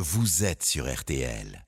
vous êtes sur RTL.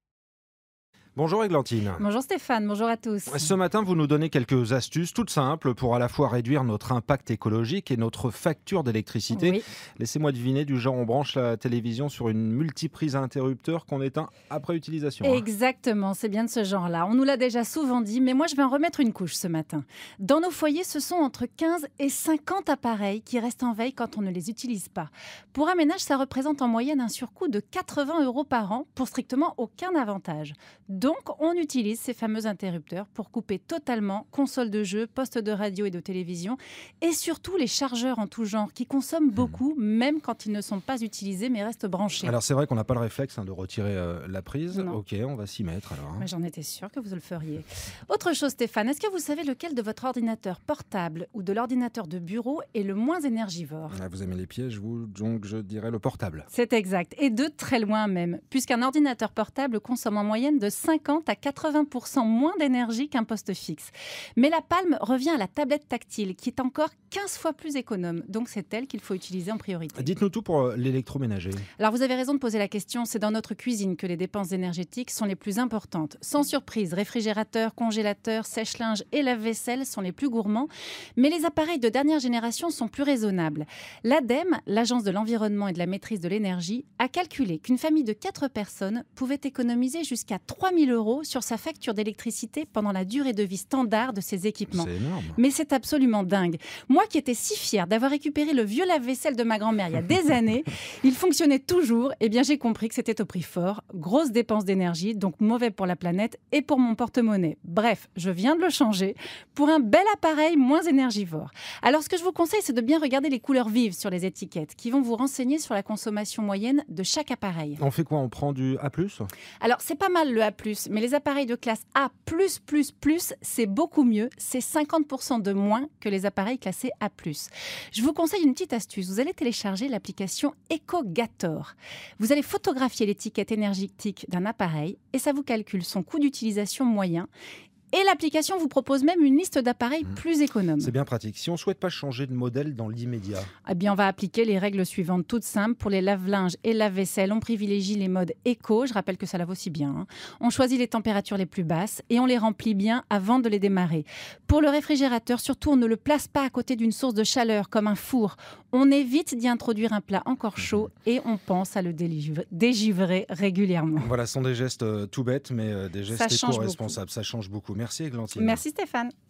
Bonjour Églantine. Bonjour Stéphane, bonjour à tous. Ce matin, vous nous donnez quelques astuces toutes simples pour à la fois réduire notre impact écologique et notre facture d'électricité. Oui. Laissez-moi deviner, du genre on branche la télévision sur une multiprise à interrupteur qu'on éteint après utilisation. Exactement, c'est bien de ce genre-là. On nous l'a déjà souvent dit, mais moi je vais en remettre une couche ce matin. Dans nos foyers, ce sont entre 15 et 50 appareils qui restent en veille quand on ne les utilise pas. Pour un ménage, ça représente en moyenne un surcoût de 80 € par an pour strictement aucun avantage. Donc, on utilise ces fameux interrupteurs pour couper totalement console de jeux, postes de radio et de télévision et surtout les chargeurs en tout genre qui consomment beaucoup, même quand ils ne sont pas utilisés mais restent branchés. Alors c'est vrai qu'on n'a pas le réflexe de retirer la prise. Non. Ok, on va s'y mettre alors. Mais j'en étais sûre que vous le feriez. Autre chose Stéphane, est-ce que vous savez lequel de votre ordinateur portable ou de l'ordinateur de bureau est le moins énergivore ? Ah, vous aimez les pièges, vous, donc je dirais le portable. C'est exact, et de très loin même, puisqu'un ordinateur portable consomme en moyenne de 50 à 80% moins d'énergie qu'un poste fixe. Mais la palme revient à la tablette tactile, qui est encore 15 fois plus économe, donc c'est elle qu'il faut utiliser en priorité. Dites-nous tout pour l'électroménager. Alors vous avez raison de poser la question, c'est dans notre cuisine que les dépenses énergétiques sont les plus importantes. Sans surprise, réfrigérateur, congélateur, sèche-linge et lave-vaisselle sont les plus gourmands, mais les appareils de dernière génération sont plus raisonnables. L'ADEME, l'Agence de l'environnement et de la maîtrise de l'énergie, a calculé qu'une famille de 4 personnes pouvait économiser jusqu'à 3 000 € sur sa facture d'électricité pendant la durée de vie standard de ces équipements. C'est énorme. Mais c'est absolument dingue. Moi qui étais si fière d'avoir récupéré le vieux lave-vaisselle de ma grand-mère il y a des années, il fonctionnait toujours, et bien j'ai compris que c'était au prix fort. Grosse dépense d'énergie, donc mauvais pour la planète et pour mon porte-monnaie. Bref, je viens de le changer pour un bel appareil moins énergivore. Alors ce que je vous conseille, c'est de bien regarder les couleurs vives sur les étiquettes qui vont vous renseigner sur la consommation moyenne de chaque appareil. On fait quoi? On prend du A+? Alors c'est pas mal le A+, mais les appareils de classe A+++, c'est beaucoup mieux. C'est 50% de moins que les appareils classés A+. Je vous conseille une petite astuce. Vous allez télécharger l'application EcoGator. Vous allez photographier l'étiquette énergétique d'un appareil et ça vous calcule son coût d'utilisation moyen. Et l'application vous propose même une liste d'appareils plus économes. C'est bien pratique. Si on ne souhaite pas changer de modèle dans l'immédiat. Eh bien, on va appliquer les règles suivantes toutes simples. Pour les lave-linges et lave-vaisselle, on privilégie les modes éco. Je rappelle que ça lave aussi bien. On choisit les températures les plus basses et on les remplit bien avant de les démarrer. Pour le réfrigérateur, surtout, on ne le place pas à côté d'une source de chaleur comme un four. On évite d'y introduire un plat encore chaud et on pense à le dégivrer régulièrement. Voilà, ce sont des gestes tout bêtes, mais des gestes éco-responsables. Ça change beaucoup. Merci Églantine. Merci Stéphane.